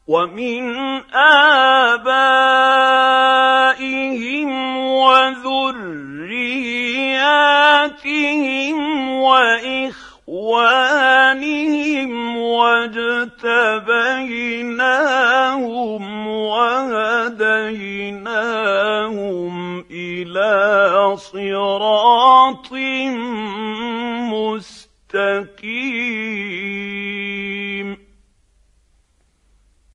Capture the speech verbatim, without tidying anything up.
ومن آبائهم وذرياتهم وإخوانهم واجتبيناهم وهديناهم إلى صراط مستقيم.